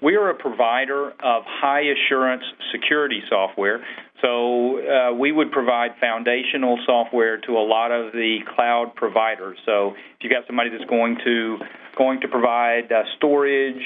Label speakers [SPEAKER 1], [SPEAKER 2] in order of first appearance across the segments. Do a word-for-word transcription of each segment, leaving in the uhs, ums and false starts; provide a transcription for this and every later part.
[SPEAKER 1] we are a provider of high assurance security software. So uh, we would provide foundational software to a lot of the cloud providers. So if you got somebody that's going to going to provide uh, storage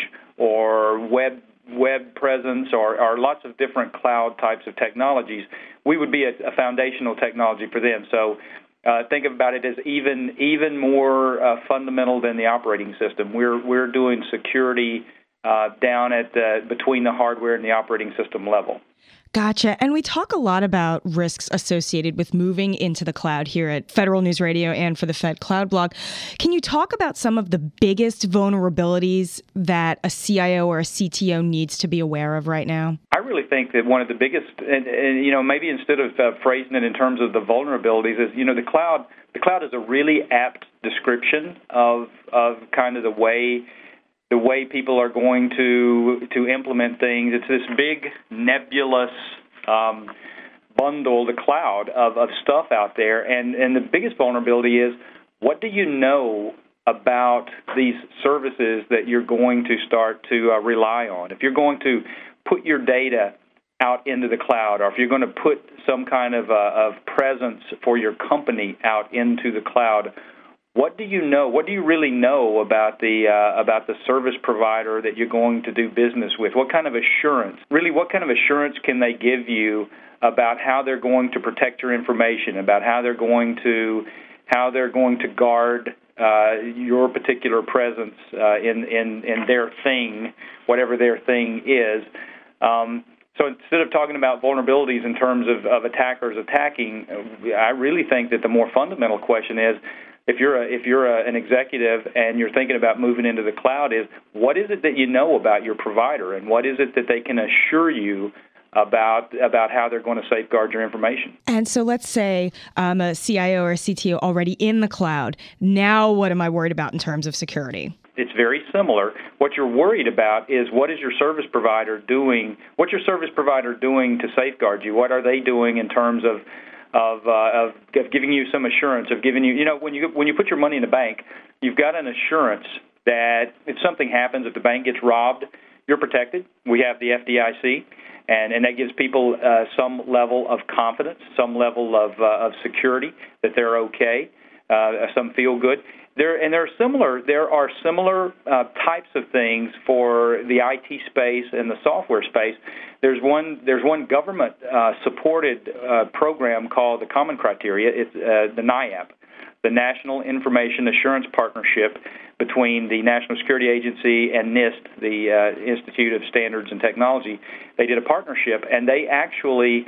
[SPEAKER 1] or web web presence or, or lots of different cloud types of technologies, we would be a, a foundational technology for them. So uh, think about it as even even more uh, fundamental than the operating system. We're we're doing security uh, down at the, between the hardware and the operating system level.
[SPEAKER 2] Gotcha. And we talk a lot about risks associated with moving into the cloud here at Federal News Radio and for the Fed Cloud Blog. Can you talk about some of the biggest vulnerabilities that a C I O or a C T O needs to be aware of right now?
[SPEAKER 1] I really think that one of the biggest, and, and you know, maybe instead of uh, phrasing it in terms of the vulnerabilities, is, you know, the cloud. The cloud is a really apt description of of kind of the way. the way people are going to to implement things. It's this big, nebulous um, bundle, the cloud, of, of stuff out there. And, and the biggest vulnerability is, what do you know about these services that you're going to start to uh, rely on? If you're going to put your data out into the cloud, or if you're going to put some kind of, uh, of presence for your company out into the cloud, what do you know? What do you really know about the uh, about the service provider that you're going to do business with? What kind of assurance? Really, what kind of assurance can they give you about how they're going to protect your information? About how they're going to how they're going to guard uh, your particular presence uh, in, in in their thing, whatever their thing is. Um, so instead of talking about vulnerabilities in terms of, of attackers attacking, I really think that the more fundamental question is, If you're a, if you're a, an executive and you're thinking about moving into the cloud, is what is it that you know about your provider, and what is it that they can assure you about about how they're going to safeguard your information?
[SPEAKER 2] And so let's say I'm a C I O or a C T O already in the cloud. Now what am I worried about in terms of security?
[SPEAKER 1] It's very similar. What you're worried about is, what is your service provider doing? What's your service provider doing to safeguard you? What are they doing in terms of Of, uh, of of giving you some assurance, of giving you, you know, when you when you put your money in the bank, you've got an assurance that if something happens, if the bank gets robbed, you're protected. We have the F D I C, and, and that gives people uh, some level of confidence, some level of uh, of security that they're okay, uh, some feel good. There and there are similar there are similar uh, types of things for the I T space and the software space. There's one there's one government uh, supported uh, program called the Common Criteria. It's uh, the NIAP, the National Information Assurance Partnership between the National Security Agency and NIST, the uh, Institute of Standards and Technology. They did a partnership, and they actually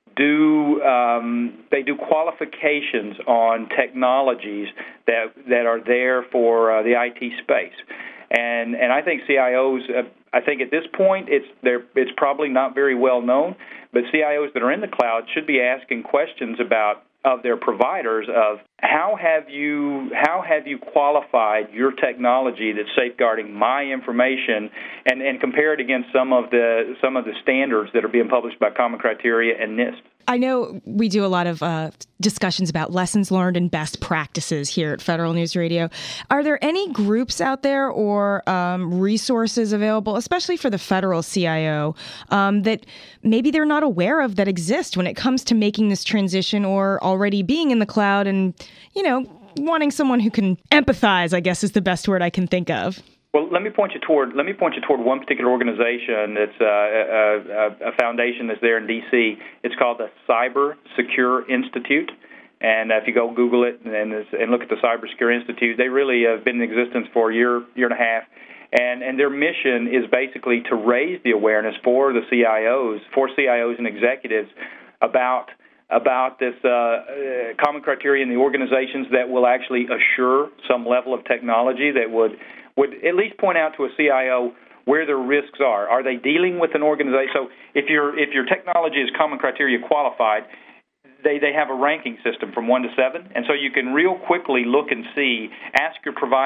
[SPEAKER 1] do um, they do qualifications on technologies that that are there for uh, the I T space, and and I think C I Os. Uh, I think at this point it's they're, it's probably not very well known, but C I Os that are in the cloud should be asking questions about of their providers of how have you how have you qualified your technology that's safeguarding my information, and, and compare it against some of the some of the standards that are being published by Common Criteria and NIST.
[SPEAKER 2] I know we do a lot of uh, discussions about lessons learned and best practices here at Federal News Radio. Are there any groups out there or um, resources available, especially for the federal C I O, um, that maybe they're not aware of that exist when it comes to making this transition, or already being in the cloud and, you know, wanting someone who can empathize, I guess is the best word I can think of?
[SPEAKER 1] Well, let me point you toward let me point you toward one particular organization that's uh, a, a foundation that's there in D C. It's called the Cyber Secure Institute, and if you go Google it and, and look at the Cyber Secure Institute, they really have been in existence for a year, year and a half, and and their mission is basically to raise the awareness for the C I Os, for C I Os and executives about about this uh, uh, common criteria in the organizations that will actually assure some level of technology that would would at least point out to a C I O where their risks are. Are they dealing with an organization? So if your if your technology is common criteria qualified, they, they have a ranking system from one to seven, and so you can real quickly look and see, ask your provider,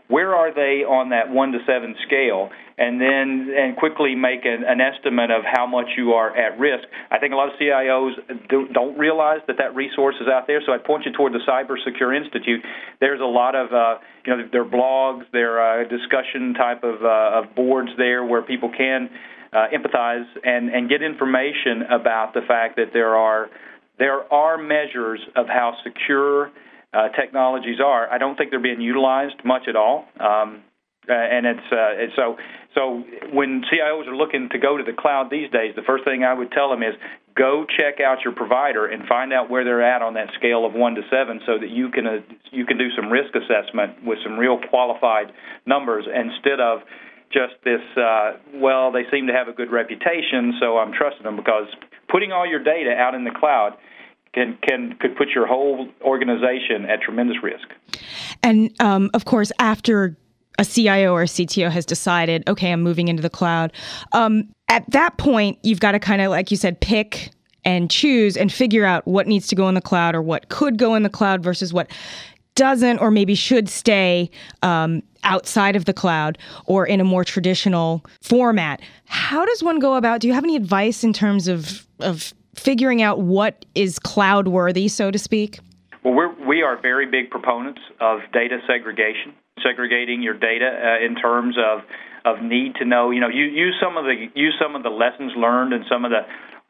[SPEAKER 1] where are they on that one to seven scale, and then and quickly make an, an estimate of how much you are at risk. I think a lot of C I Os do, don't realize that that resource is out there, so I'd point you toward the Cyber Secure Institute. There's a lot of, uh, you know, there are blogs, there are discussion type of, uh, of boards there where people can uh, empathize and, and get information about the fact that there are there are measures of how secure Uh, technologies are. I don't think they're being utilized much at all, um, uh, and it's, uh, it's so. So when C I Os are looking to go to the cloud these days, the first thing I would tell them is go check out your provider and find out where they're at on that scale of one to seven, so that you can uh, you can do some risk assessment with some real qualified numbers instead of just this. Uh, well, they seem to have a good reputation, so I'm trusting them, because putting all your data out in the cloud Can, can could put your whole organization at tremendous risk.
[SPEAKER 2] And um, of course, after a C I O or a C T O has decided, okay, I'm moving into the cloud, um, at that point, you've got to kind of, like you said, pick and choose and figure out what needs to go in the cloud, or what could go in the cloud versus what doesn't, or maybe should stay um, outside of the cloud or in a more traditional format. How does one go about? Do you have any advice in terms of of figuring out what is cloud worthy, so to speak?
[SPEAKER 1] Well, we're, we are very big proponents of data segregation, segregating your data uh, in terms of, of need to know. You know, you use some of the use some of the lessons learned and some of the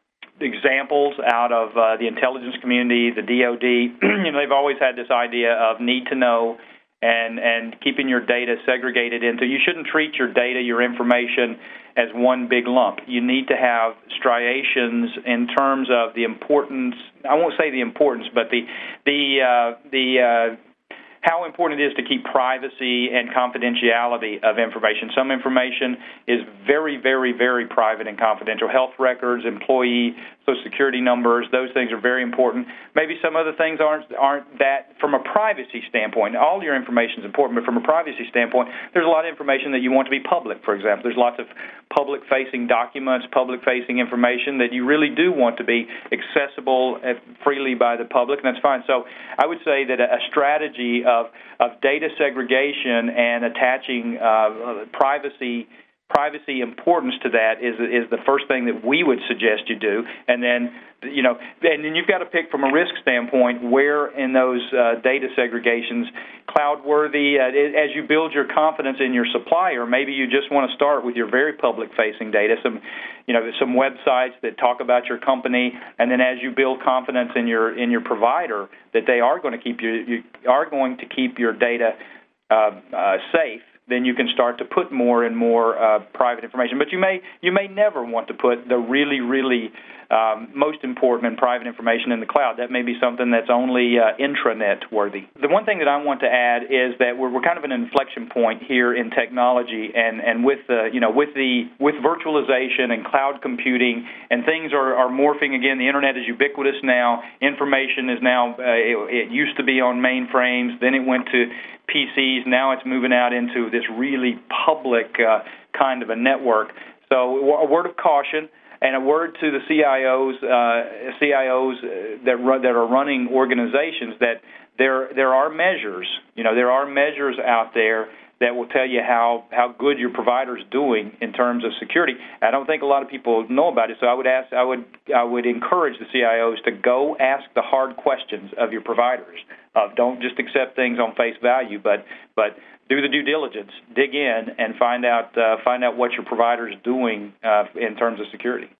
[SPEAKER 1] examples out of uh, the intelligence community, the D O D. You know, they've always had this idea of need to know and and keeping your data segregated into. You shouldn't treat your data, your information, as one big lump. You need to have striations in terms of the importance. I won't say the importance, but the the uh, the uh, how important it is to keep privacy and confidentiality of information. Some information is very, very, very private and confidential. Health records, employee Social Security numbers, those things are very important. Maybe some other things aren't aren't that from a privacy standpoint. All your information is important, but from a privacy standpoint, there's a lot of information that you want to be public, for example. There's lots of public-facing documents, public-facing information that you really do want to be accessible freely by the public, and that's fine. So I would say that a strategy of, of data segregation and attaching uh, privacy privacy importance to that is is the first thing that we would suggest you do. And then, you know, and then you've got to pick from a risk standpoint where in those uh, data segregations, cloud-worthy, uh, as you build your confidence in your supplier, maybe you just want to start with your very public-facing data, some, you know, some websites that talk about your company, and then as you build confidence in your in your provider that they are going to keep you, you are going to keep your data uh, uh, safe, then you can start to put more and more uh, private information. But you may you may never want to put the really, really um, most important and private information in the cloud. That may be something that's only uh, intranet worthy. The one thing that I want to add is that we're, we're kind of an inflection point here in technology, and, and with the you know with the with virtualization and cloud computing, and things are, are morphing again. The internet is ubiquitous now. Information is now uh, it, it used to be on mainframes, then it went to P Cs. Now it's moving out into this really public uh, kind of a network. So a word of caution and a word to the C I Os, uh, C I Os that run, that are running organizations, that there there are measures. You know, there are measures out there that will tell you how, how good your provider is doing in terms of security. I don't think a lot of people know about it, so I would ask, I would I would encourage the C I Os to go ask the hard questions of your providers. Uh, don't just accept things on face value, but but do the due diligence, dig in, and find out uh, find out what your provider is doing uh, in terms of security.